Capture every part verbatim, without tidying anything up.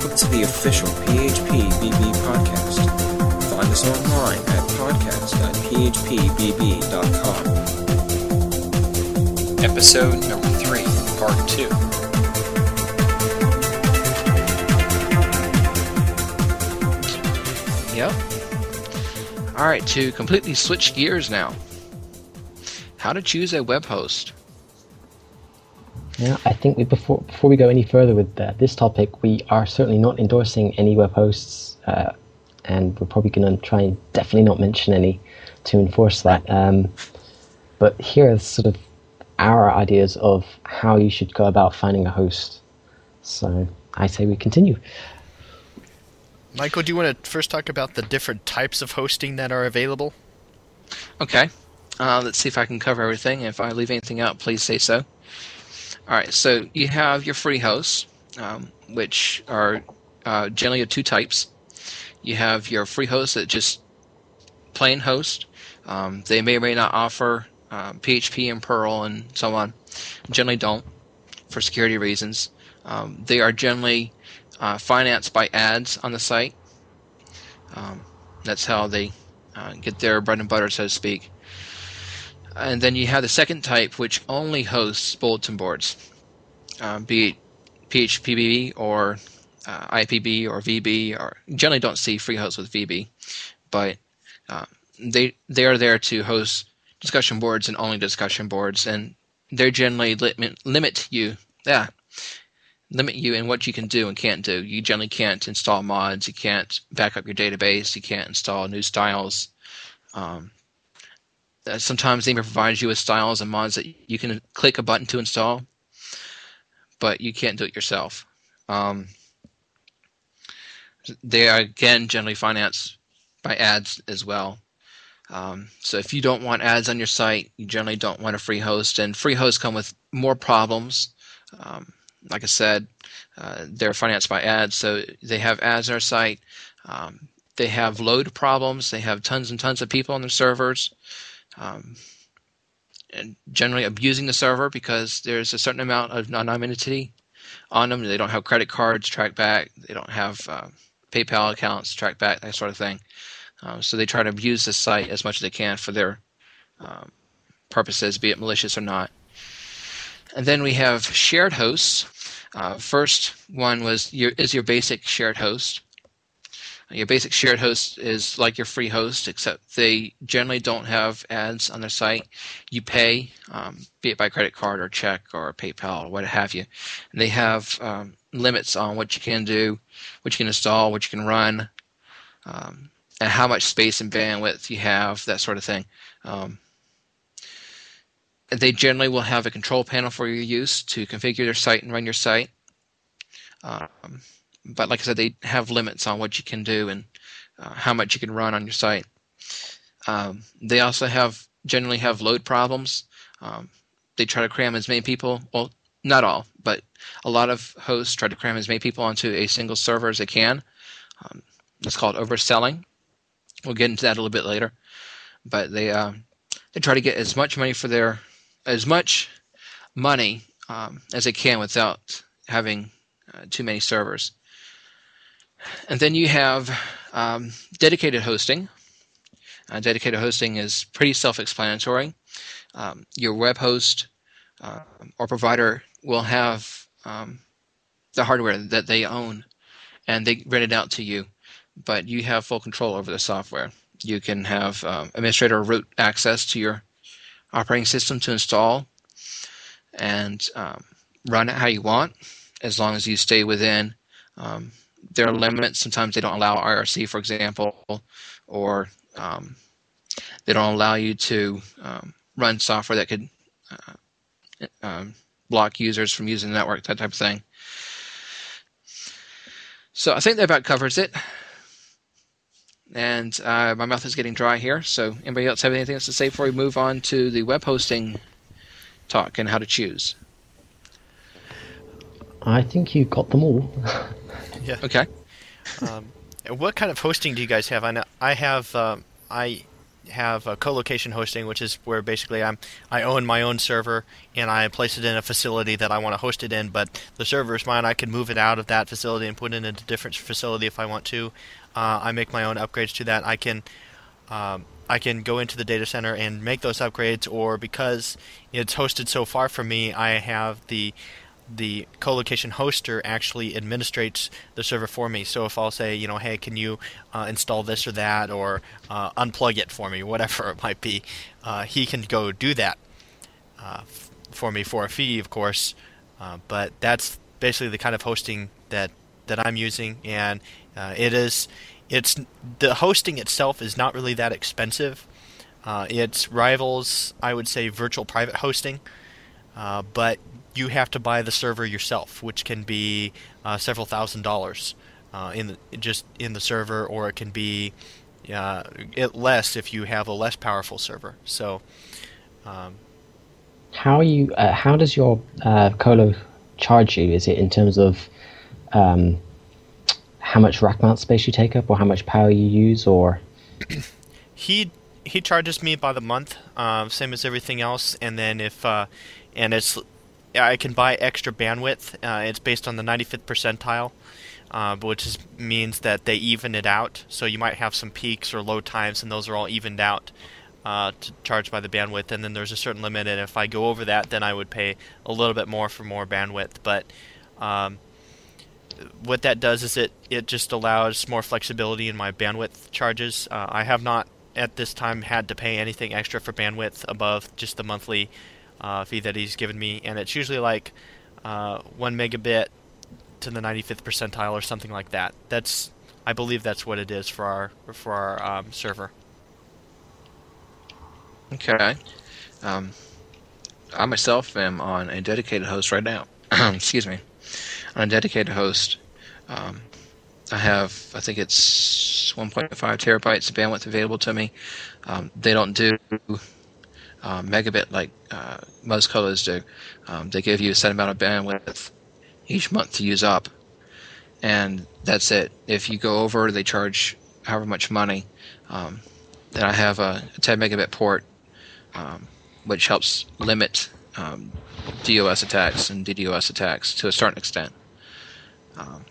Welcome to the official P H P B B podcast. Find us online at podcast dot p h p b b dot com. Episode number three, part two. Yep. Alright, to completely switch gears now. How to choose a web host. Yeah, I think we before before we go any further with uh, this topic, we are certainly not endorsing any web hosts, uh, and we're probably going to try and definitely not mention any to enforce that. Um, but here are sort of our ideas of how you should go about finding a host. So I say we continue. Michael, do you want to first talk about the different types of hosting that are available? Okay. Uh, let's see if I can cover everything. If I leave anything out, please say so. All right, so you have your free hosts, um, which are uh, generally of two types. You have your free hosts that just plain host. Um, they may or may not offer uh, P H P and Perl and so on. Generally don't, for security reasons. Um, they are generally uh, financed by ads on the site. Um, that's how they uh, get their bread and butter, so to speak. And then you have the second type, which only hosts bulletin boards, uh, be it P H P B B or uh, I P B or V B, or generally don't see free hosts with V B, but uh, they they are there to host discussion boards and only discussion boards, and they generally limit limit you, yeah, limit you in what you can do and can't do. You generally can't install mods, you can't back up your database, you can't install new styles. Um, Uh, sometimes they may provide you with styles and mods that you can click a button to install, but you can't do it yourself. Um, they are, again, generally financed by ads as well. Um, so if you don't want ads on your site, you generally don't want a free host, and free hosts come with more problems. Um, like I said, uh, they're financed by ads, so they have ads on their site. Um, they have load problems. They have tons and tons of people on their servers. Um, and generally abusing the server because there's a certain amount of anonymity on them. They don't have credit cards tracked back. They don't have uh, PayPal accounts tracked back, that sort of thing. Um, so they try to abuse the site as much as they can for their um, purposes, be it malicious or not. And then we have shared hosts. Uh, first one was your, is your basic shared host. Your basic shared host is like your free host, except they generally don't have ads on their site. You pay, um, be it by credit card or check or PayPal or what have you. And they have um, limits on what you can do, what you can install, what you can run, um, and how much space and bandwidth you have, that sort of thing. Um, and they generally will have a control panel for your use to configure their site and run your site. Um, But like I said, they have limits on what you can do and uh, how much you can run on your site. Um, they also have generally have load problems. Um, they try to cram as many people, well, not all, but a lot of hosts try to cram as many people onto a single server as they can. Um, it's called overselling. We'll get into that a little bit later. But they uh, they try to get as much money for their as much money um, as they can without having uh, too many servers. And then you have um, dedicated hosting. Uh, dedicated hosting is pretty self-explanatory. Um, your web host uh, or provider will have um, the hardware that they own, and they rent it out to you, but you have full control over the software. You can have um, administrator root access to your operating system to install and um, run it how you want, as long as you stay within um, there are limits. Sometimes they don't allow I R C, for example, or um, they don't allow you to um, run software that could uh, um, block users from using the network, that type of thing. So I think that about covers it. And uh, my mouth is getting dry here, so anybody else have anything else to say before we move on to the web hosting talk and how to choose? I think you got them all. Yeah. Okay. Um, what kind of hosting do you guys have? I know I have um, I have a co-location hosting, which is where basically I'm I own my own server and I place it in a facility that I want to host it in, but the server is mine. I can move it out of that facility and put it in a different facility if I want to. Uh, I make my own upgrades to that. I can um, I can go into the data center and make those upgrades, or because it's hosted so far from me, I have the the co-location hoster actually administrates the server for me. So if I'll say, you know, hey, can you uh, install this or that, or uh, unplug it for me, whatever it might be, uh, he can go do that uh, f- for me for a fee, of course. Uh, but that's basically the kind of hosting that, that I'm using, and uh, it is, it's the hosting itself is not really that expensive. Uh, it rivals, I would say, virtual private hosting, uh, but you have to buy the server yourself, which can be uh, several thousand dollars uh, in the, just in the server, or it can be uh, it less if you have a less powerful server. So, um, how are you? Uh, how does your uh, colo charge you? Is it in terms of um, how much rack mount space you take up, or how much power you use, or? he he charges me by the month, uh, same as everything else, and then if uh, and it's I can buy extra bandwidth. Uh, it's based on the ninety-fifth percentile, uh, which is, means that they even it out. So you might have some peaks or low times, and those are all evened out uh, to charge by the bandwidth. And then there's a certain limit, and if I go over that, then I would pay a little bit more for more bandwidth. But um, what that does is it, it just allows more flexibility in my bandwidth charges. Uh, I have not, at this time, had to pay anything extra for bandwidth above just the monthly Uh, fee that he's given me, and it's usually like uh, one megabit to the ninety-fifth percentile or something like that. That's, I believe that's what it is for our for our um, server. Okay. Um, I myself am on a dedicated host right now. Excuse me. On a dedicated host, um, I have, I think it's one point five terabytes of bandwidth available to me. Um, they don't do Uh, megabit like uh, most colos do. Um, they give you a set amount of bandwidth each month to use up, and that's it. If you go over, they charge however much money. Um, then I have a, a ten megabit port, um, which helps limit um, DOS attacks and DDoS attacks to a certain extent. Um,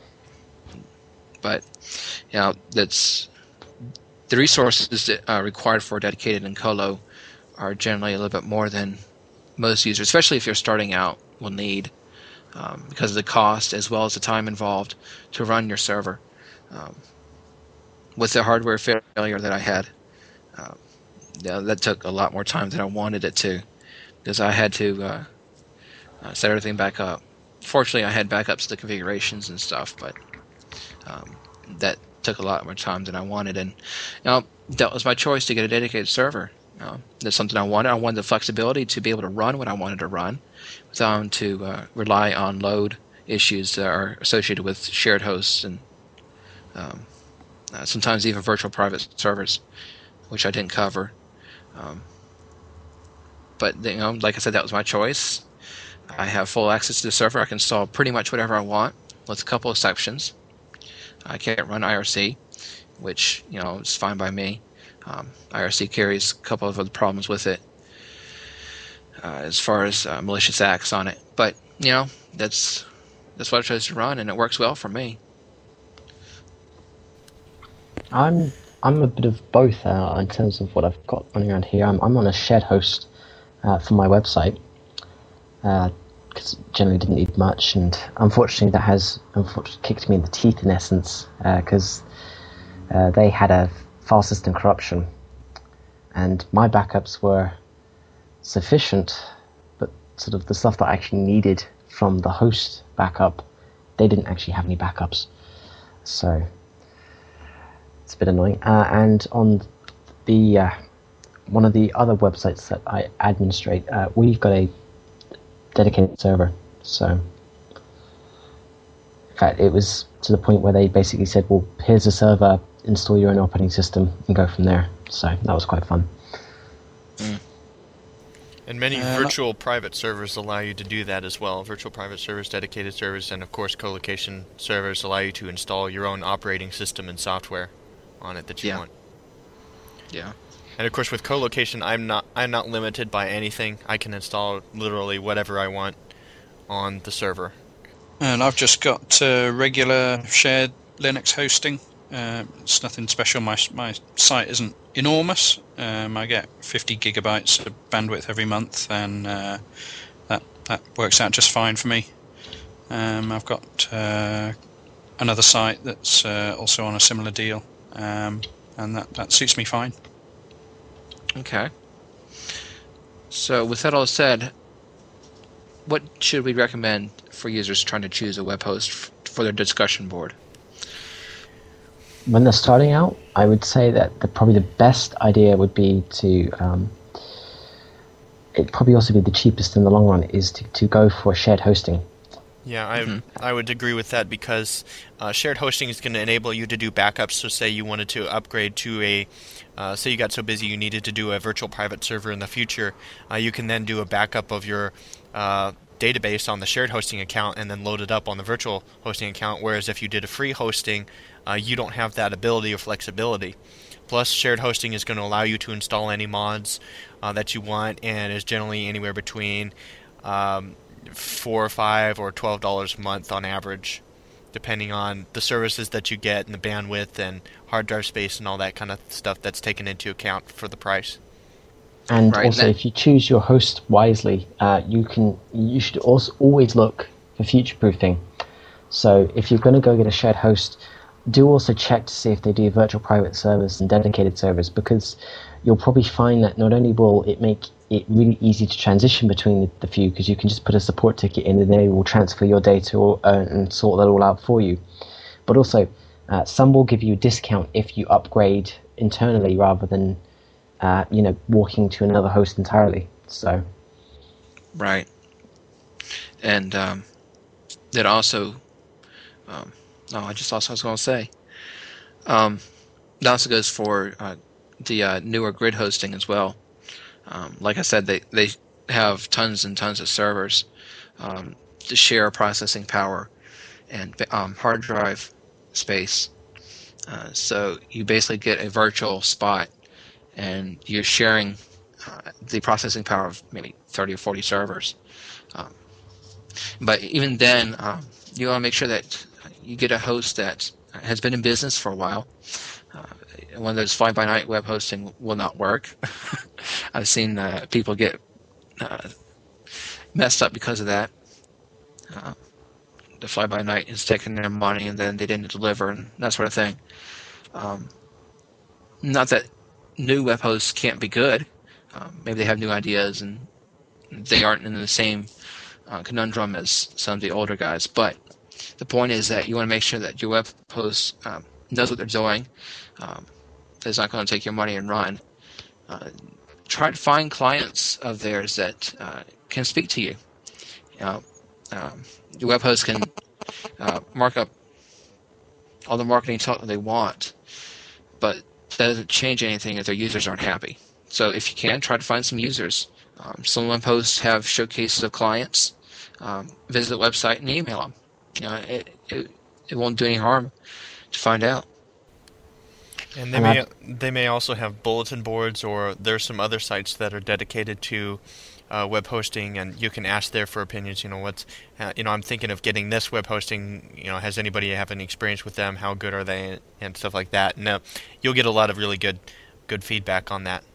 but you know, that's the resources that are required for dedicated and colo are generally a little bit more than most users, especially if you're starting out, will need, um, because of the cost as well as the time involved to run your server. Um, with the hardware failure that I had, uh, yeah, that took a lot more time than I wanted it to, because I had to uh, uh, set everything back up. Fortunately, I had backups to the configurations and stuff, but um, that took a lot more time than I wanted. And you know, that was my choice to get a dedicated server. Uh, that's something I wanted. I wanted the flexibility to be able to run what I wanted to run without having to uh, rely on load issues that are associated with shared hosts and um, uh, sometimes even virtual private servers, which I didn't cover. Um, but you know, like I said, that was my choice. I have full access to the server. I can install pretty much whatever I want, with a couple exceptions. I can't run I R C, which you know is fine by me. Um, I R C carries a couple of other problems with it uh, as far as uh, malicious acts on it. But, you know, that's that's what I chose to run, and it works well for me. I'm I'm a bit of both uh, in terms of what I've got running around here. I'm, I'm on a shared host uh, for my website, because uh, generally didn't need much, and unfortunately that has unfortunately kicked me in the teeth in essence, because uh, uh, they had a file system corruption, and my backups were sufficient, but sort of the stuff that I actually needed from the host backup, they didn't actually have any backups, so it's a bit annoying. Uh, and on the uh, one of the other websites that I administrate, uh, we've got a dedicated server, so in fact it was to the point where they basically said, well, here's a server, install your own operating system and go from there. So that was quite fun. Mm. And many uh, virtual private servers allow you to do that as well. Virtual private servers, dedicated servers, and of course co-location servers allow you to install your own operating system and software on it that you yeah. want. Yeah. And of course, with co-location, I'm not I'm not limited by anything. I can install literally whatever I want on the server. And I've just got uh, regular shared Linux hosting. Uh, it's nothing special. My my site isn't enormous. Um, I get fifty gigabytes of bandwidth every month, and uh, that that works out just fine for me. Um, I've got uh, another site that's uh, also on a similar deal, um, and that, that suits me fine. Okay. So with that all said, what should we recommend for users trying to choose a web host f- for their discussion board? When they're starting out, I would say that the, probably the best idea would be to, um, it'd probably also be the cheapest in the long run, is to, to go for shared hosting. Yeah, I Mhm. I would agree with that because uh, shared hosting is going to enable you to do backups. So say you wanted to upgrade to a, uh, say you got so busy you needed to do a virtual private server in the future, uh, you can then do a backup of your uh, database on the shared hosting account and then load it up on the virtual hosting account. Whereas if you did a free hosting, uh, you don't have that ability or flexibility. Plus, shared hosting is going to allow you to install any mods uh, that you want, and is generally anywhere between um, four or five or twelve dollars a month on average, depending on the services that you get and the bandwidth and hard drive space and all that kind of stuff that's taken into account for the price. And Right, also, that- if you choose your host wisely, uh, you can you should also always look for future proofing. So if you're going to go get a shared host, do also check to see if they do virtual private servers and dedicated servers, because you'll probably find that not only will it make it really easy to transition between the, the few, because you can just put a support ticket in and they will transfer your data or, uh, and sort that all out for you, but also uh, some will give you a discount if you upgrade internally rather than uh, you know walking to another host entirely. So Right. And um, that also, um, oh, I just lost what I was going to say. Um, that also goes for uh, the uh, newer grid hosting as well. Um, like I said, they, they have tons and tons of servers um, to share processing power and um, hard drive space. Uh, so you basically get a virtual spot, and you're sharing uh, the processing power of maybe thirty or forty servers. Um, but even then, um, you want to make sure that you get a host that has been in business for a while. Uh, one of those fly-by-night web hosting will not work. I've seen uh, people get uh, messed up because of that. Uh, the fly-by-night is taking their money and then they didn't deliver and that sort of thing. Um, not that new web hosts can't be good. Um, maybe they have new ideas and they aren't in the same uh, conundrum as some of the older guys. But the point is that you want to make sure that your web host um, knows what they're doing. Um, it's not going to take your money and run. Uh, try to find clients of theirs that uh, can speak to you. You know, um, your web host can uh, mark up all the marketing talk that they want, but that doesn't change anything if their users aren't happy. So if you can, try to find some users. Um, some web hosts have showcases of clients. Um, visit the website and email them. You know, it, it it won't do any harm to find out. And they And may I- they may also have bulletin boards, or there's some other sites that are dedicated to uh, web hosting, and you can ask there for opinions. You know, what's uh, you know, I'm thinking of getting this web hosting. You know, has anybody have any experience with them? How good are they, and stuff like that. And uh, you'll get a lot of really good good feedback on that.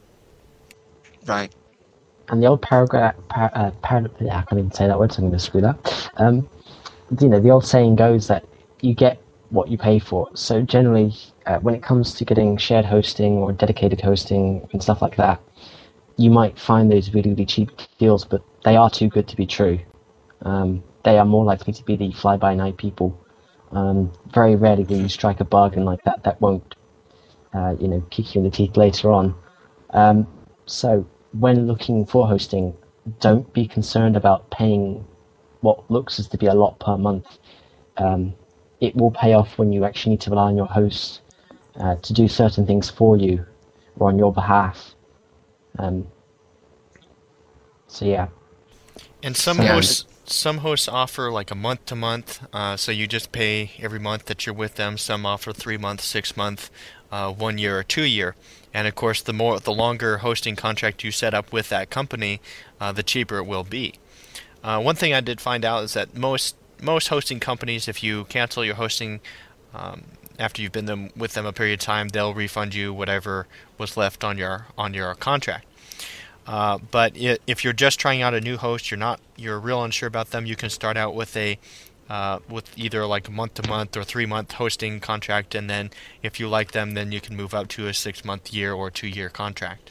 Right. and the old paragraph, par, uh, par, yeah, I can't even say that word, so I'm going to screw that. Um, you know, the old saying goes that you get what you pay for. So generally, uh, when it comes to getting shared hosting or dedicated hosting and stuff like that, you might find those really, really cheap deals, but they are too good to be true. Um, they are more likely to be the fly-by-night people. Um, very rarely will you strike a bargain like that that won't, uh, you know, kick you in the teeth later on. Um, so when looking for hosting, don't be concerned about paying what looks as to be a lot per month. Um, it will pay off when you actually need to rely on your host uh, to do certain things for you or on your behalf. Um, so yeah. And some Yeah. hosts some hosts offer like a month to month, uh, so you just pay every month that you're with them. Some offer three month, six month, uh, one year, or two year. And of course, the more the longer hosting contract you set up with that company, uh, the cheaper it will be. Uh, one thing I did find out is that most most hosting companies, if you cancel your hosting um, after you've been them, with them a period of time, they'll refund you whatever was left on your on your contract. Uh, but if you're just trying out a new host, you're not you're real unsure about them, you can start out with a uh, with either like a month to month or three month hosting contract, and then if you like them, then you can move up to a six month, year, or two year contract.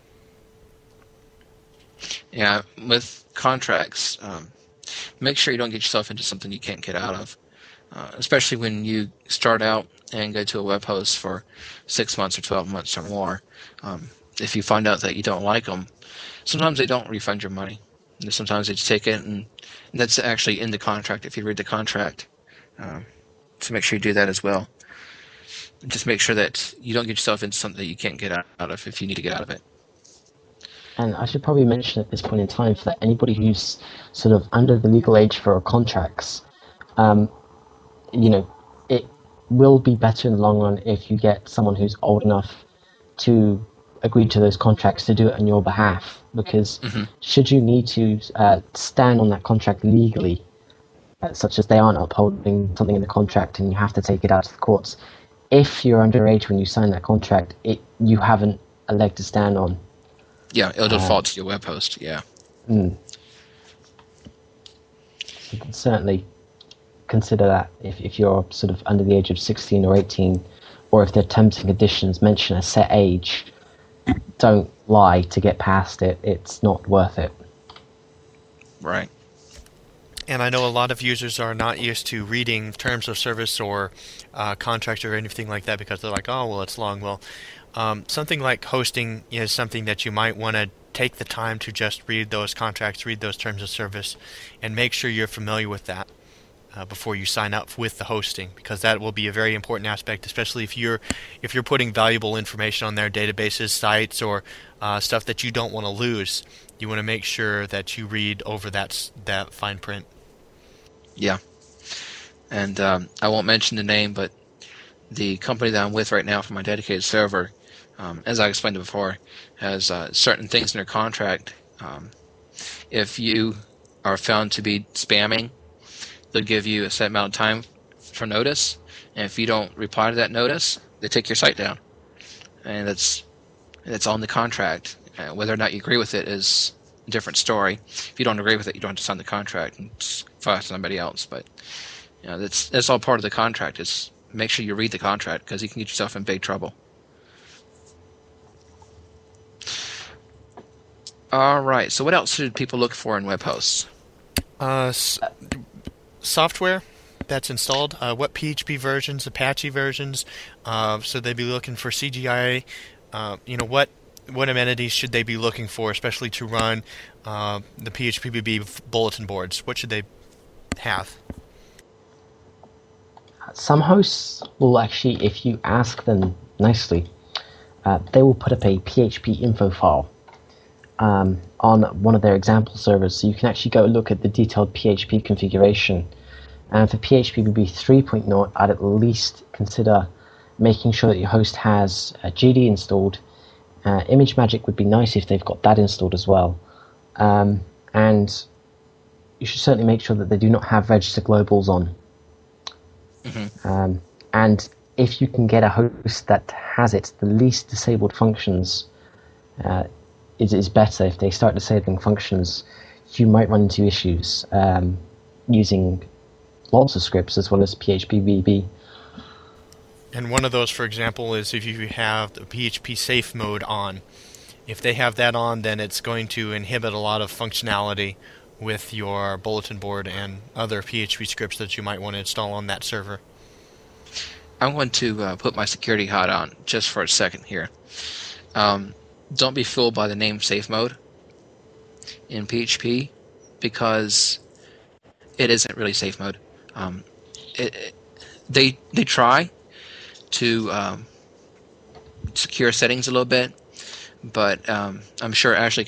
Yeah, with contracts, um, make sure you don't get yourself into something you can't get out of, uh, especially when you start out and go to a web host for six months or twelve months or more. Um, if you find out that you don't like them, sometimes they don't refund your money. And sometimes they just take it, and that's actually in the contract if you read the contract. Um, so make sure you do that as well. Just make sure that you don't get yourself into something that you can't get out of if you need to get out of it. And I should probably mention at this point in time for anybody who's sort of under the legal age for contracts, um, you know, it will be better in the long run if you get someone who's old enough to agree to those contracts to do it on your behalf. Because mm-hmm. should you need to uh, stand on that contract legally, uh, such as they aren't upholding something in the contract and you have to take it out to the courts, if you're underage when you sign that contract, it you haven't a leg to stand on. Yeah, it'll default uh, to your web host, yeah. Mm. You can certainly consider that if, if you're sort of under the age of sixteen or eighteen, or if their terms and conditions mention a set age, don't lie to get past it. It's not worth it. Right. And I know a lot of users are not used to reading terms of service or uh, contracts or anything like that because they're like, oh, well, it's long. Well, um, something like hosting is something that you might want to take the time to just read those contracts, read those terms of service, and make sure you're familiar with that uh, before you sign up with the hosting, because that will be a very important aspect, especially if you're if you're putting valuable information on their databases, sites, or uh, stuff that you don't want to lose. You want to make sure that you read over that that fine print. Yeah, and um, I won't mention the name, but the company that I'm with right now for my dedicated server, um, as I explained before, has uh, certain things in their contract. Um, if you are found to be spamming, they'll give you a set amount of time for notice, and if you don't reply to that notice, they take your site down, and that's that's on the contract. Uh, whether or not you agree with it is a different story. If you don't agree with it, you don't have to sign the contract and just fire somebody else. But you know, that's that's all part of the contract. Is make sure you read the contract, because you can get yourself in big trouble. All right. So what else should people look for in web hosts? Uh, s- software that's installed. Uh, what P H P versions, Apache versions. Uh, so they'd be looking for C G I A. Uh, you know, what what amenities should they be looking for, especially to run uh, the P H P B B bulletin boards? What should they have? Some hosts will actually, if you ask them nicely, uh, they will put up a P H P info file um, on one of their example servers, so you can actually go look at the detailed P H P configuration. And for P H P B B three point oh, I'd at least consider making sure that your host has uh, G D installed. Uh, ImageMagick would be nice if they've got that installed as well. Um, and you should certainly make sure that they do not have register globals on. Mm-hmm. Um, and if you can get a host that has it, the least disabled functions uh, is, is better. If they start disabling functions, you might run into issues um, using lots of scripts as well as P H P B B. And one of those, for example, is if you have the P H P safe mode on. If they have that on, then it's going to inhibit a lot of functionality with your bulletin board and other P H P scripts that you might want to install on that server. I'm going to uh, put my security hat on just for a second here. Um, don't be fooled by the name safe mode in P H P, because it isn't really safe mode. Um, it, it, they they try to um, secure settings a little bit, but um, I'm sure Ashley can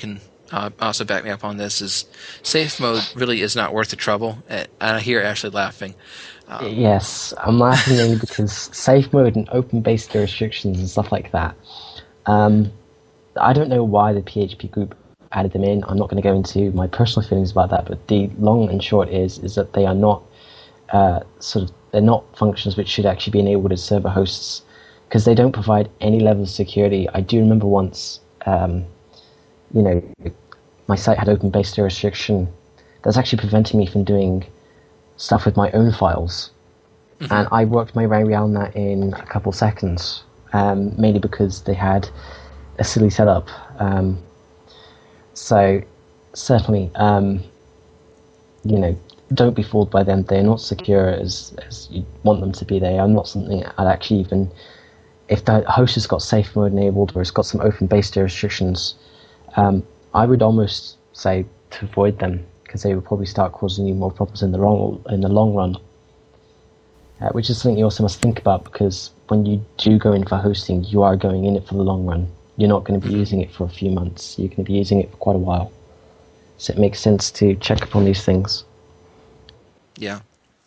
uh, also back me up on this, is safe mode really is not worth the trouble. And I hear Ashley laughing. Um, Yes, I'm laughing mainly because safe mode and open base restrictions and stuff like that. Um, I don't know why the P H P group added them in. I'm not going to go into my personal feelings about that, but the long and short is is that they are not uh, sort of they're not functions which should actually be enabled as server hosts because they don't provide any level of security. I do remember once, um, you know, my site had open base restriction that's actually preventing me from doing stuff with my own files, mm-hmm. and I worked my way around that in a couple seconds, um, mainly because they had a silly setup. Um, so certainly, um, you know, don't be fooled by them. They're not secure as as you want them to be. They are not something I'd actually even, if the host has got safe mode enabled or it's got some open base restrictions, um, I would almost say to avoid them, because they will probably start causing you more problems in the long in the long run. Uh, which is something you also must think about, because when you do go in for hosting, you are going in it for the long run. You're not going to be using it for a few months. You're going to be using it for quite a while. So it makes sense to check upon these things. Yeah.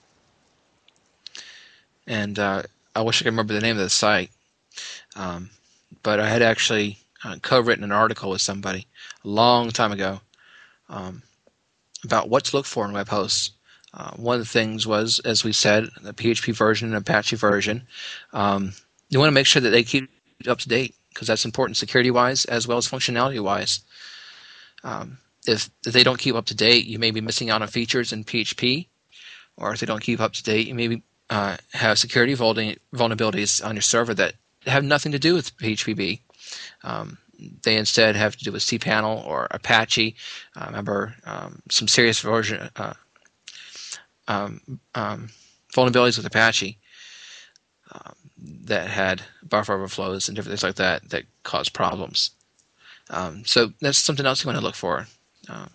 And uh, I wish I could remember the name of the site. Um, but I had actually uh, co-written an article with somebody a long time ago um, about what to look for in web hosts. Uh, one of the things was, as we said, the P H P version and Apache version. Um, you want to make sure that they keep up to date, because that's important security-wise as well as functionality-wise. Um, if, if they don't keep up to date, you may be missing out on features in P H P, or if they don't keep up to date, you may uh, have security vulnerabilities on your server that have nothing to do with P H P B. Um, they instead have to do with cPanel or Apache. I uh, remember um, some serious version uh, um, um, vulnerabilities with Apache um, that had buffer overflows and different things like that that caused problems. Um, so that's something else you want to look for. Um,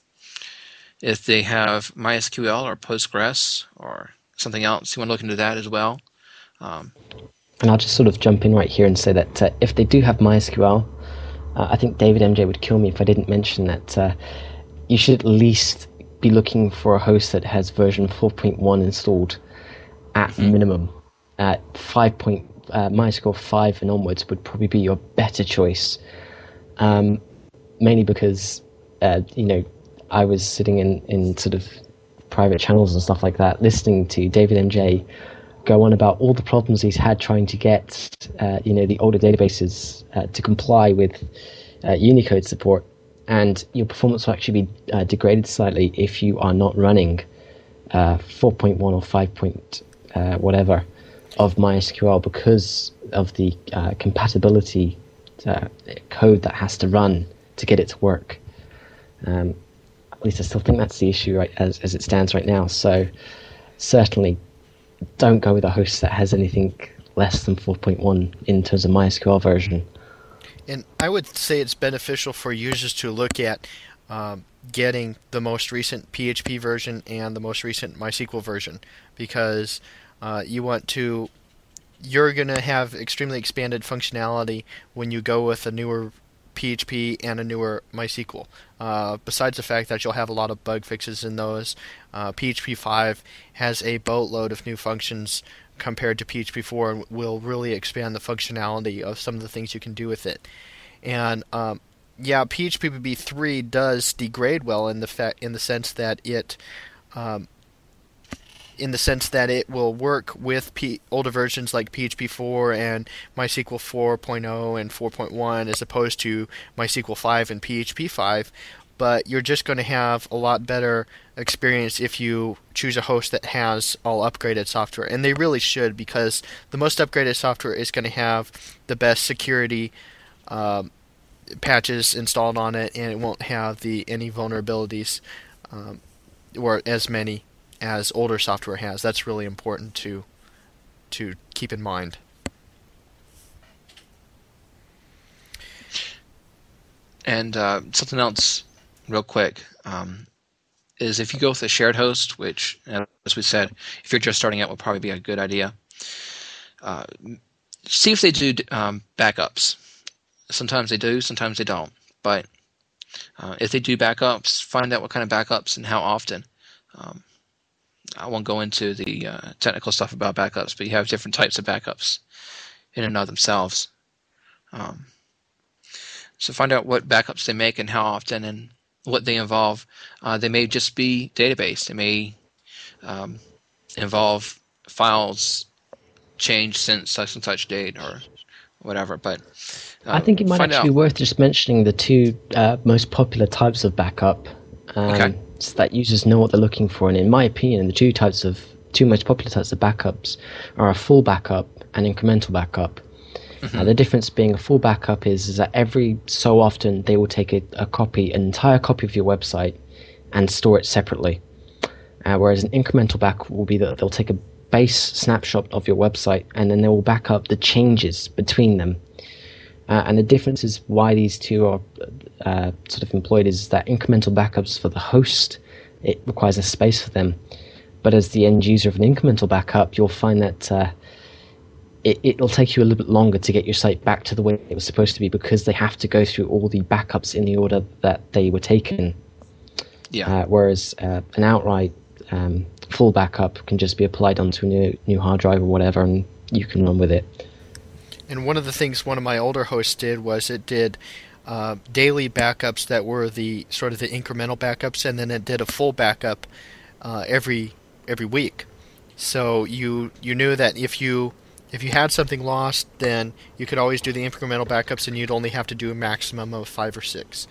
if they have MySQL or Postgres or something else, you want to look into that as well. Um, and I'll just sort of jump in right here and say that uh, if they do have MySQL, uh, I think David M J would kill me if I didn't mention that uh, you should at least be looking for a host that has version four point one installed at mm-hmm. minimum. At five. Uh, MySQL five and onwards would probably be your better choice, um, mainly because uh, you know I was sitting in, in sort of private channels and stuff like that, listening to David M J go on about all the problems he's had trying to get uh, you know the older databases uh, to comply with uh, Unicode support, and your performance will actually be uh, degraded slightly if you are not running uh, four point one or five point uh, whatever of MySQL, because of the uh, compatibility uh, code that has to run to get it to work. Um, at least I still think that's the issue right as, as it stands right now. So certainly don't go with a host that has anything less than four point one in terms of MySQL version. And I would say it's beneficial for users to look at um, getting the most recent P H P version and the most recent MySQL version, because uh, you want to, you're going to have extremely expanded functionality when you go with a newer P H P and a newer MySQL. Uh, besides the fact that you'll have a lot of bug fixes in those, uh, P H P five has a boatload of new functions compared to P H P four, and will really expand the functionality of some of the things you can do with it. And um, yeah, P H P B B three does degrade well in the fa- in the sense that it um, in the sense that it will work with P- older versions like P H P four and MySQL four point oh and four point one, as opposed to MySQL five and P H P five. But you're just going to have a lot better experience if you choose a host that has all upgraded software. And they really should, because the most upgraded software is going to have the best security um, patches installed on it, and it won't have the any vulnerabilities um, or as many as older software has. That's really important to to keep in mind. And uh, something else real quick um, is if you go with a shared host, which, as we said, if you're just starting out, will probably be a good idea. Uh, see if they do um, backups. Sometimes they do, sometimes they don't. But Uh, if they do backups, find out what kind of backups and how often. Um, I won't go into the uh, technical stuff about backups, but you have different types of backups in and of themselves. Um, so find out what backups they make and how often and what they involve. Uh, they may just be database. They may um, involve files changed since such and such date or whatever. But uh, I think it might actually out. be worth just mentioning the two uh, most popular types of backup, um, okay. so that users know what they're looking for. And in my opinion, the two types of two most popular types of backups are a full backup and incremental backup. Mm-hmm. Uh, the difference being a full backup is, is that every so often they will take a, a copy, an entire copy of your website, and store it separately. Uh, whereas an incremental backup will be that they'll take a base snapshot of your website and then they will back up the changes between them. Uh, and the difference is why these two are uh, sort of employed is that incremental backups for the host, it requires a space for them. But as the end user of an incremental backup, you'll find that uh, it, it'll take you a little bit longer to get your site back to the way it was supposed to be because they have to go through all the backups in the order that they were taken. Yeah. Uh, whereas uh, an outright um, full backup can just be applied onto a new, new hard drive or whatever, and you can run with it. And one of the things one of my older hosts did was it did uh, daily backups that were the sort of the incremental backups, and then it did a full backup uh, every every week. So you you knew that if you if you had something lost, then you could always do the incremental backups, and you'd only have to do a maximum of five or six.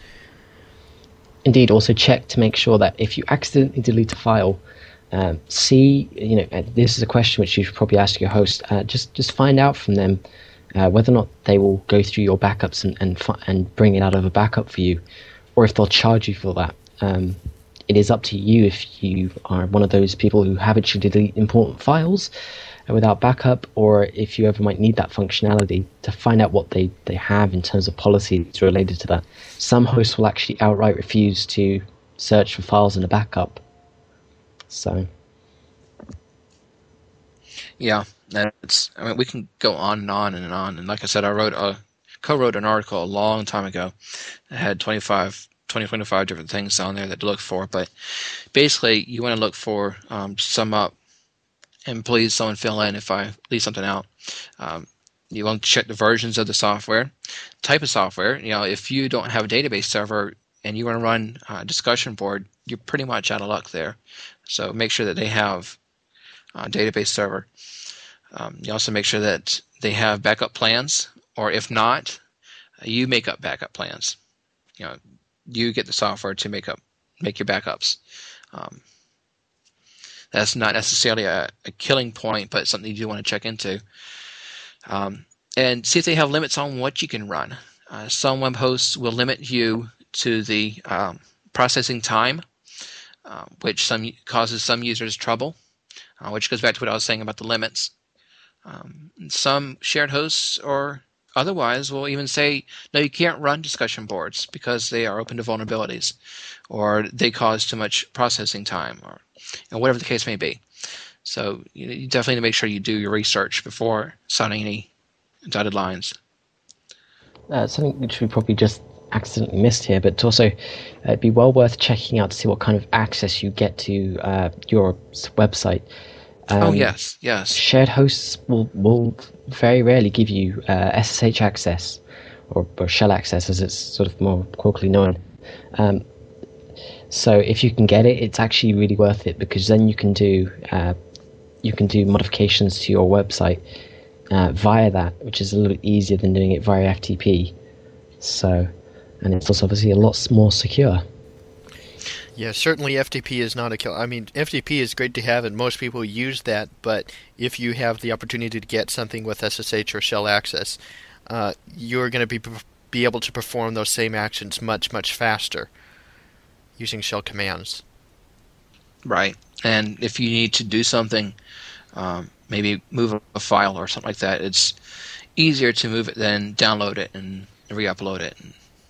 Indeed, also check to make sure that if you accidentally delete a file, um, see, you know, uh, this is a question which you should probably ask your host. Uh, just just find out from them uh, whether or not they will go through your backups and and, fi- and bring it out of a backup for you, or if they'll charge you for that. Um, it is up to you if you are one of those people who habitually delete important files without backup, or if you ever might need that functionality to find out what they, they have in terms of policies related to that. Some hosts will actually outright refuse to search for files in a backup. So, yeah, that's. I mean, we can go on and on and on. And like I said, I wrote a co-wrote an article a long time ago that had twenty-five, twenty, twenty-five different things on there that to look for. But basically, you want to look for um, sum up. And please, someone fill in if I leave something out. Um, you want to check the versions of the software, type of software. You know, if you don't have a database server and you want to run a discussion board, you're pretty much out of luck there. So make sure that they have a database server. Um, you also make sure that they have backup plans, or if not, you make up backup plans. You know, you get the software to make up make your backups. Um, That's not necessarily a, a killing point, but something you do want to check into. Um, and see if they have limits on what you can run. Uh, some web hosts will limit you to the um, processing time, uh, which some causes some users trouble, uh, which goes back to what I was saying about the limits. Um, some shared hosts or otherwise will even say, no, you can't run discussion boards because they are open to vulnerabilities, or they cause too much processing time, or and whatever the case may be. So you, you definitely need to make sure you do your research before signing any dotted lines. Uh, something which we probably just accidentally missed here, but also uh, it'd be well worth checking out to see what kind of access you get to uh, your website. Um, oh, yes, yes. Shared hosts will, will very rarely give you uh, S S H access, or, or shell access as it's sort of more colloquially known. Um, So if you can get it, it's actually really worth it, because then you can do uh, you can do modifications to your website uh, via that, which is a little bit easier than doing it via F T P. So, and it's also obviously a lot more secure. Yeah, certainly F T P is not a kill. I mean, F T P is great to have, and most people use that. But if you have the opportunity to get something with S S H or shell access, uh, you're going to be be able to perform those same actions much much faster using shell commands. Right. And if you need to do something, um, maybe move a file or something like that, it's easier to move it than download it and re-upload it.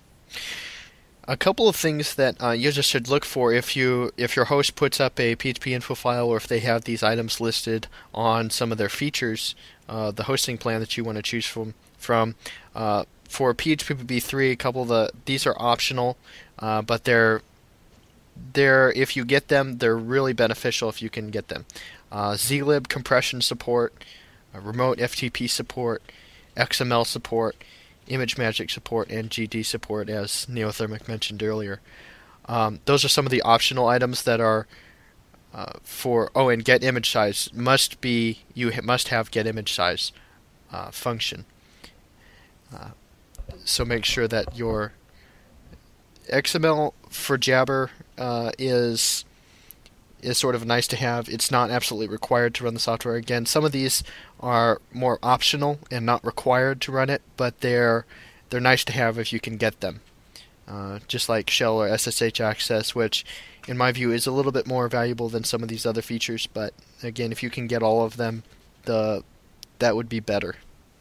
A couple of things that uh, users should look for if you if your host puts up a P H P info file, or if they have these items listed on some of their features, uh, the hosting plan that you want to choose from. from uh, for P H P B B three, a couple of the these are optional, uh, but they're they're if you get them, they're really beneficial if you can get them. Uh, zlib compression support, uh, remote F T P support, X M L support, ImageMagick support, and G D support, as Neothermic mentioned earlier. Um, those are some of the optional items that are uh, for. Oh, and get image size must be you ha- must have get image size uh, function. Uh, so make sure that your X M L for Jabber uh, is is sort of nice to have. It's not absolutely required to run the software. Again, some of these are more optional and not required to run it, but they're they're nice to have if you can get them. Uh, just like shell or S S H access, which in my view is a little bit more valuable than some of these other features, but again, if you can get all of them, the that would be better.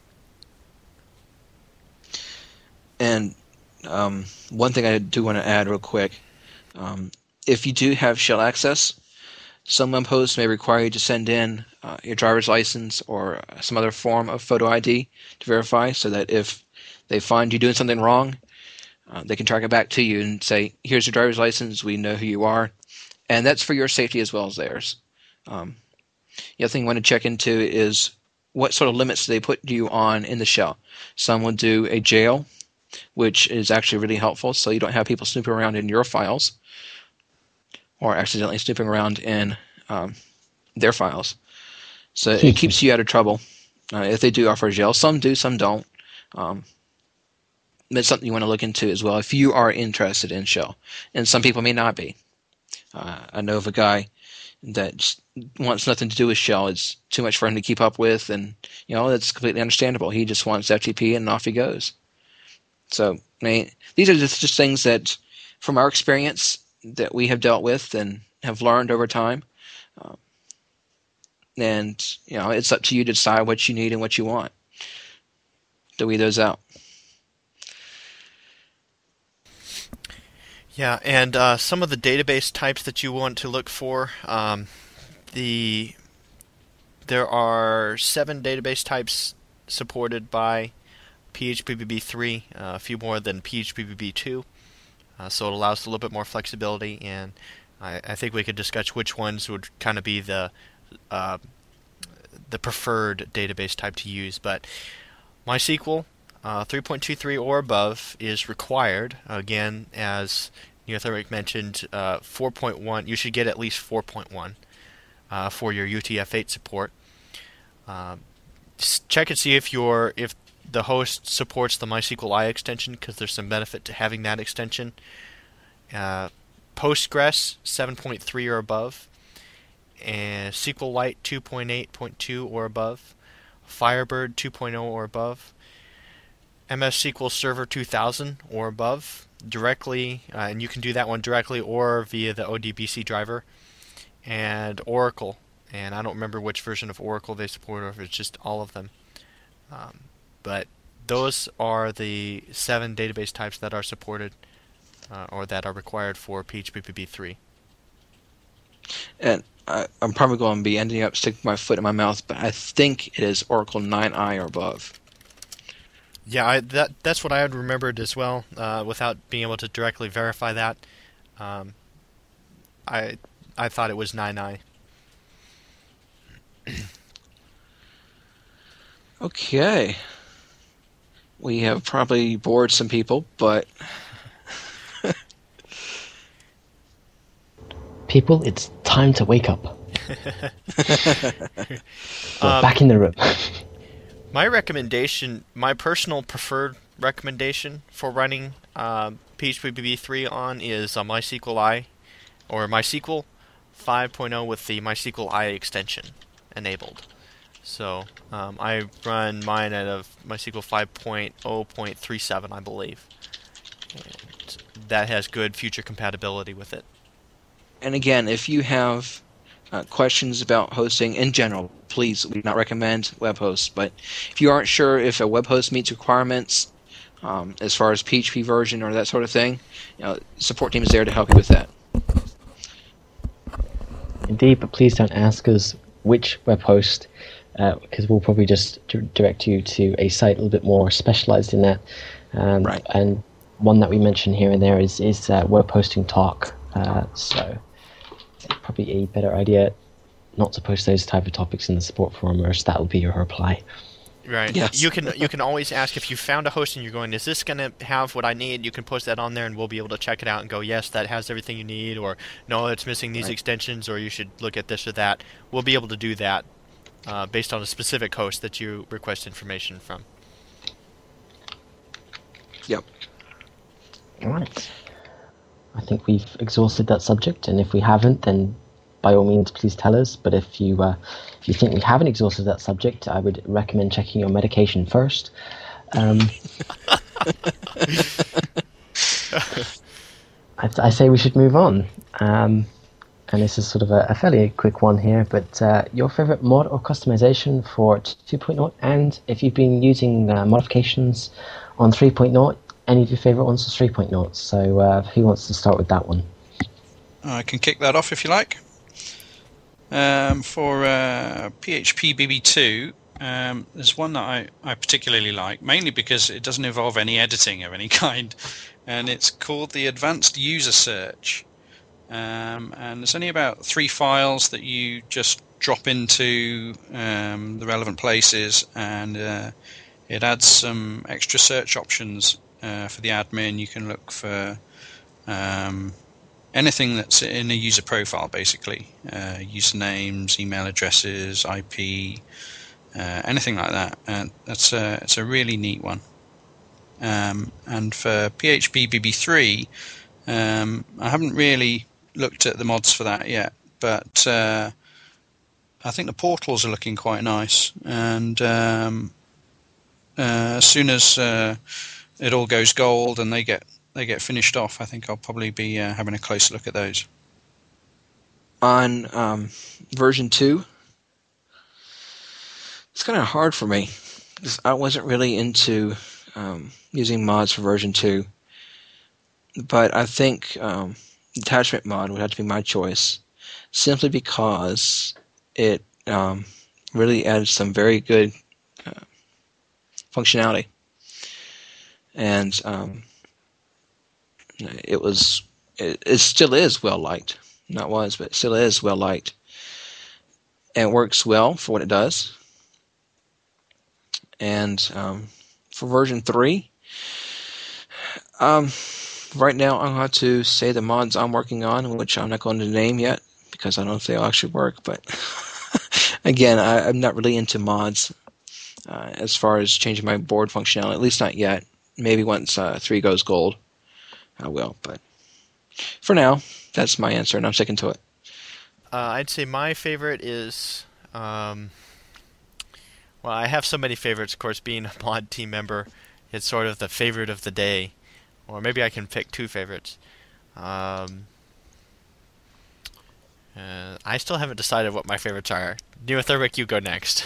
And um, one thing I do want to add real quick, um, if you do have shell access, some web hosts may require you to send in uh, your driver's license or some other form of photo I D to verify, so that if they find you doing something wrong, uh, they can track it back to you and say, here's your driver's license, we know who you are. And that's for your safety as well as theirs. Um, the other thing you want to check into is what sort of limits do they put you on in the shell. Some will do a jail, which is actually really helpful, so you don't have people snooping around in your files or accidentally snooping around in um, their files. So it keeps you out of trouble uh, if they do offer a jail. Some do, some don't. Um, that's something you want to look into as well if you are interested in shell. And some people may not be. Uh, I know of a guy that wants nothing to do with shell. It's too much for him to keep up with, and you know that's completely understandable. He just wants F T P and off he goes. So I mean, these are just, just things that, from our experience, that we have dealt with and have learned over time. Um, and you know, it's up to you to decide what you need and what you want to weed those out. Yeah, and uh, some of the database types that you want to look for, um, the there are seven database types supported by P H P B B three, uh, a few more than P H P B B two, uh, so it allows a little bit more flexibility, and I, I think we could discuss which ones would kind of be the uh, the preferred database type to use. But MySQL uh, three point two three or above is required. Again, as Neothermic mentioned, uh, four point one, you should get at least four point one uh, for your U T F eight support. Uh, check and see if your if the host supports the MySQLi extension, because there's some benefit to having that extension. Uh, Postgres seven point three or above, and SQLite two point eight point two or above, Firebird two point oh or above, M S S Q L Server two thousand or above, directly, uh, and you can do that one directly or via the O D B C driver, and Oracle, and I don't remember which version of Oracle they support, or if it's just all of them. Um, but those are the seven database types that are supported uh, or that are required for P H P B B three. And I, I'm probably going to be ending up sticking my foot in my mouth, but I think it is Oracle nine i or above. Yeah, I, that that's what I had remembered as well, uh, without being able to directly verify that. Um, I I thought it was nine i. Okay. We have probably bored some people, but... People, it's time to wake up. We're um, back in the room. My recommendation, my personal preferred recommendation for running uh, P H P B B three on is uh, MySQLi, or MySQL five point oh with the MySQLi extension enabled. So um, I run mine out of MySQL five point oh point three seven, I believe. And that has good future compatibility with it. And again, if you have uh, questions about hosting in general, please, we do not recommend web hosts. But if you aren't sure if a web host meets requirements um, as far as P H P version or that sort of thing, you know, support team is there to help you with that. Indeed, but please don't ask us which web host, because uh, we'll probably just d- direct you to a site a little bit more specialized in that. Um, Right. And one that we mention here and there is is uh, web hosting talk. Uh, so probably a better idea not to post those type of topics in the support forum, or else that will be your reply. Right. Yes. You can you can always ask if you found a host and you're going, is this going to have what I need? You can post that on there, and we'll be able to check it out and go, yes, that has everything you need, or no, it's missing these Right. extensions, or you should look at this or that. We'll be able to do that uh, based on a specific host that you request information from. Yep. All right. I think we've exhausted that subject, and if we haven't, then by all means, please tell us. But if you uh, if you think we haven't exhausted that subject, I would recommend checking your medication first. Um, I, I say we should move on. Um, and this is sort of a, a fairly quick one here, but uh, your favorite mod or customization for two point oh, and if you've been using uh, modifications on three point oh, any of your favorite ones for three point oh. So uh, who wants to start with that one? I can kick that off if you like. Um, for uh, P H P B B two, um, there's one that I, I particularly like, mainly because it doesn't involve any editing of any kind, and it's called the Advanced User Search. Um, and there's only about three files that you just drop into um, the relevant places, and uh, it adds some extra search options uh, for the admin. You can look for um, anything that's in a user profile, basically. Uh, usernames, email addresses, I P, uh, anything like that. And that's a, it's a really neat one. Um, and for P H P B B three, um, I haven't really looked at the mods for that yet, but uh, I think the portals are looking quite nice. And um, uh, as soon as uh, it all goes gold and they get they get finished off, I think I'll probably be uh, having a closer look at those. On um, version two, it's kind of hard for me because I wasn't really into um, using mods for version two. But I think um, detachment mod would have to be my choice, simply because it um, really adds some very good uh, functionality. And um, it was, it, it still is well liked. Not was, but it still is well liked. And it works well for what it does. And um, for version three, um, right now I'm going to say the mods I'm working on, which I'm not going to name yet because I don't know if they'll actually work. But again, I, I'm not really into mods uh, as far as changing my board functionality, at least not yet. Maybe once uh, three goes gold, I will. But for now, that's my answer, and I'm sticking to it. Uh, I'd say my favorite is, um, well, I have so many favorites. Of course, being a mod team member, it's sort of the favorite of the day, or maybe I can pick two favorites. Um, uh, I still haven't decided what my favorites are. Neotheric, you go next.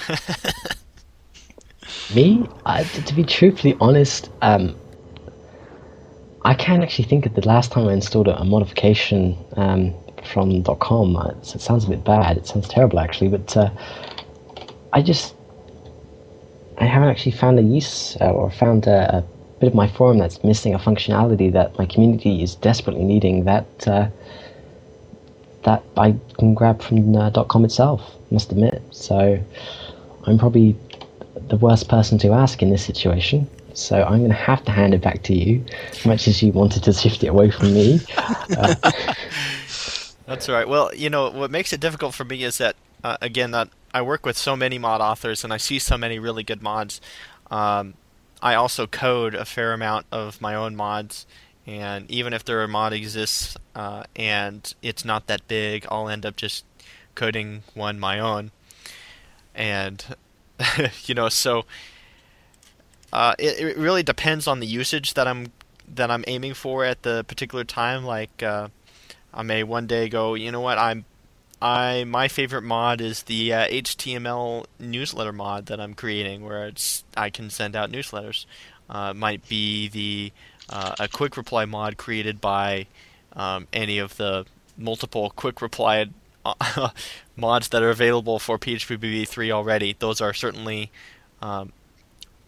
Me? I, to be truthfully honest, um, I can't actually think of the last time I installed a, a modification um, from .com. Uh, it sounds a bit bad. It sounds terrible, actually. But uh, I just... I haven't actually found a use uh, or found a, a bit of my forum that's missing a functionality that my community is desperately needing that uh, that I can grab from uh, .com itself, must admit. So I'm probably the worst person to ask in this situation. So I'm going to have to hand it back to you, as much as you wanted to shift it away from me. Uh, That's all right. Well, you know, what makes it difficult for me is that, uh, again, that I work with so many mod authors and I see so many really good mods. Um, I also code a fair amount of my own mods, and even if there are mod exists uh, and it's not that big, I'll end up just coding one my own. And, you know, so uh, it, it really depends on the usage that I'm that I'm aiming for at the particular time. Like, uh, I may one day go, you know what, I'm I my favorite mod is the uh, H T M L newsletter mod that I'm creating, where it's I can send out newsletters. Uh, might be the uh, a quick reply mod created by um, any of the multiple quick reply uh, mods that are available for P H P B B three already. Those are certainly um,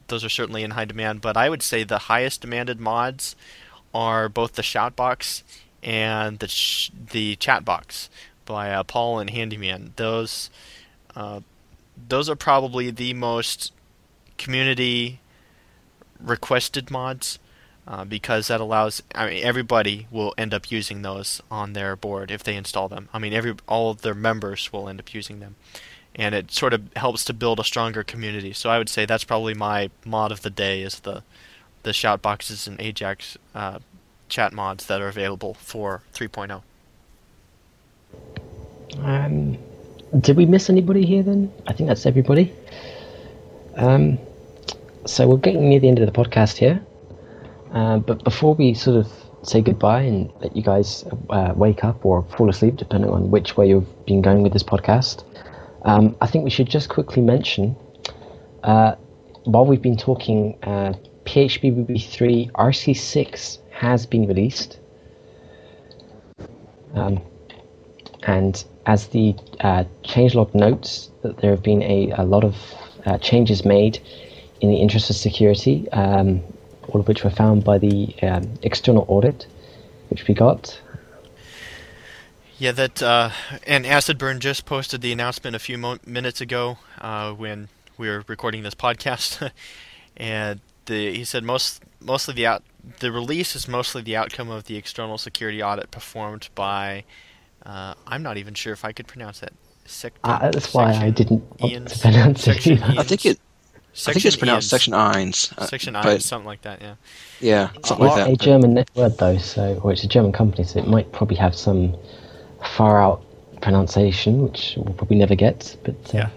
those are certainly in high demand. But I would say the highest demanded mods are both the Shoutbox and the ch- the Chatbox by uh, Paul and Handyman. Those uh, those are probably the most community requested mods. Uh, because that allows, I mean, everybody will end up using those on their board if they install them. I mean, every all of their members will end up using them, and it sort of helps to build a stronger community. So I would say that's probably my mod of the day is the the Shoutboxes and Ajax uh, chat mods that are available for three point oh. Um, did we miss anybody here then? I think that's everybody. Um, so we're getting near the end of the podcast here. Uh, but before we sort of say goodbye and let you guys uh, wake up or fall asleep, depending on which way you've been going with this podcast, um, I think we should just quickly mention, uh, while we've been talking, uh, P H P B B three R C six has been released. Um, and as the uh, changelog notes, that there have been a, a lot of uh, changes made in the interest of security, um, all of which were found by the um, external audit, which we got. Yeah, that uh, and Acidburn just posted the announcement a few mo- minutes ago uh, when we were recording this podcast, and the, he said most mostly the out, the release is mostly the outcome of the external security audit performed by uh, I'm not even sure if I could pronounce that. Sec- uh, that's why I didn't want Ian's, to pronounce it. I think it. Section I think it's pronounced Ian's. Section Eins. uh, Section but- Eins, something like that. Yeah. Yeah, something It's like a that. German word though, so or it's a German company, so it might probably have some far out pronunciation, which we'll probably never get. But uh,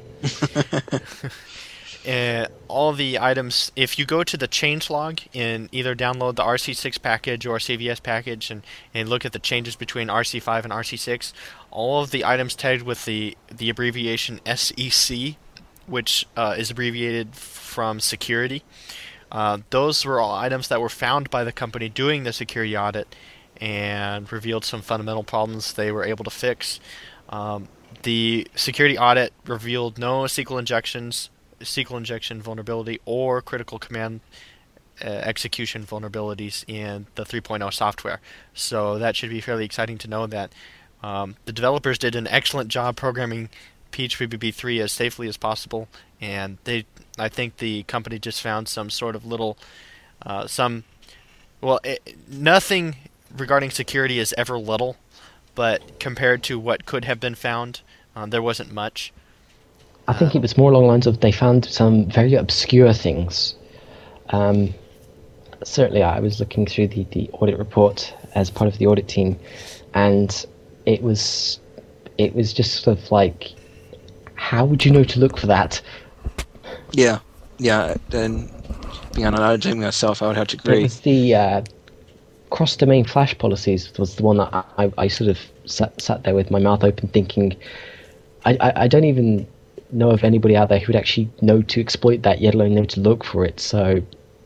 Yeah. uh, all the items, if you go to the changelog and either download the R C six package or C V S package and, and look at the changes between R C five and R C six, all of the items tagged with the, the abbreviation S E C, which uh, is abbreviated from security, uh, those were all items that were found by the company doing the security audit and revealed some fundamental problems they were able to fix. Um, the security audit revealed no S Q L injections, S Q L injection vulnerability, or critical command uh, execution vulnerabilities in the three point oh software. So that should be fairly exciting to know that um, the developers did an excellent job programming P H P B B three as safely as possible, and they, I think the company just found some sort of little, uh, some, well, it, nothing regarding security is ever little, but compared to what could have been found, uh, there wasn't much. I think it was more along the lines of they found some very obscure things. Um, certainly, I was looking through the, the audit report as part of the audit team, and it was it was just sort of like, how would you know to look for that? Yeah, yeah, and being on an auditing myself, I would have to It agree. was the uh, cross-domain flash policies was the one that I, I sort of sat, sat there with my mouth open thinking, I, I, I don't even know of anybody out there who would actually know to exploit that, yet alone know to look for it, so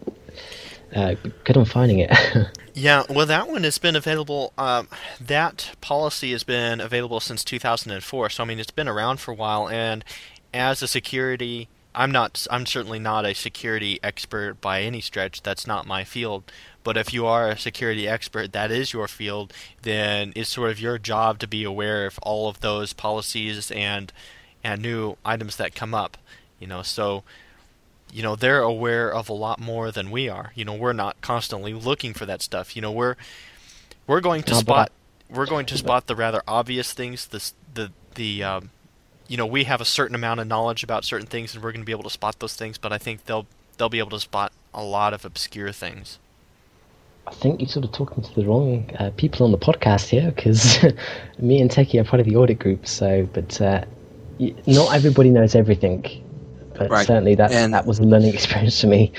uh, good on finding it. Yeah, well, that one has been available. Um, that policy has been available since two thousand four, so I mean it's been around for a while. And as a security, I'm not. I'm certainly not a security expert by any stretch. That's not my field. But if you are a security expert, that is your field. Then it's sort of your job to be aware of all of those policies and and new items that come up. You know, so. You know, they're aware of a lot more than we are. You know, we're not constantly looking for that stuff. You know, we're we're going to No, but spot we're going to spot the rather obvious things. The the the um, you know, we have a certain amount of knowledge about certain things, and we're going to be able to spot those things. But I think they'll they'll be able to spot a lot of obscure things. I think you're sort of talking to the wrong uh, people on the podcast here, because me and Techie are part of the audit group. So, but uh, y- not everybody knows everything. But Right. certainly that And- that was a learning experience for me.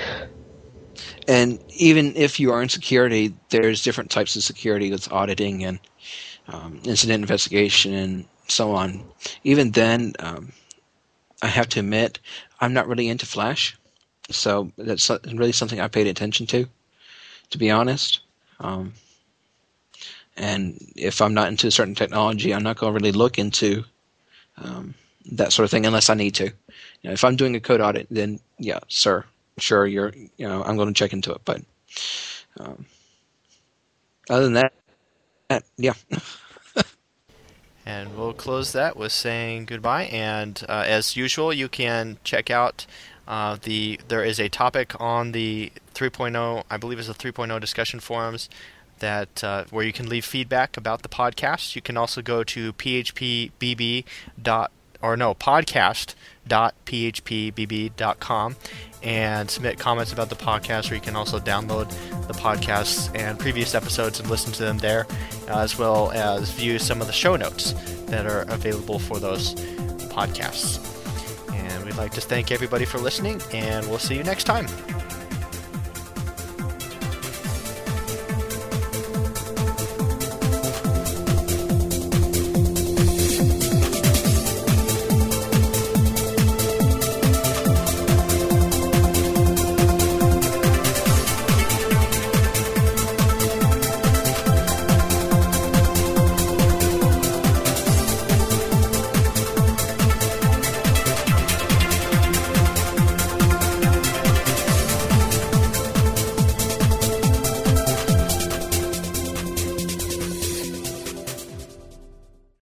And even if you are in security, there's different types of security that's auditing and um, incident investigation and so on. Even then, um, I have to admit, I'm not really into Flash. So that's so- really something I paid attention to, to be honest. Um, and if I'm not into a certain technology, I'm not going to really look into um, that sort of thing unless I need to. You know, if I'm doing a code audit, then yeah, sir, sure, you're you know I'm going to check into it. But um, other than that, that yeah. And we'll close that with saying goodbye. And uh, as usual, you can check out uh, the. There is a topic on the three point oh, I believe it's the three point oh discussion forums, that uh, where you can leave feedback about the podcast. You can also go to phpbb dot or no podcast dot phpbb dot com and submit comments about the podcast, or you can also download the podcasts and previous episodes and listen to them there, as well as view some of the show notes that are available for those podcasts. And we'd like to thank everybody for listening, and we'll see you next time.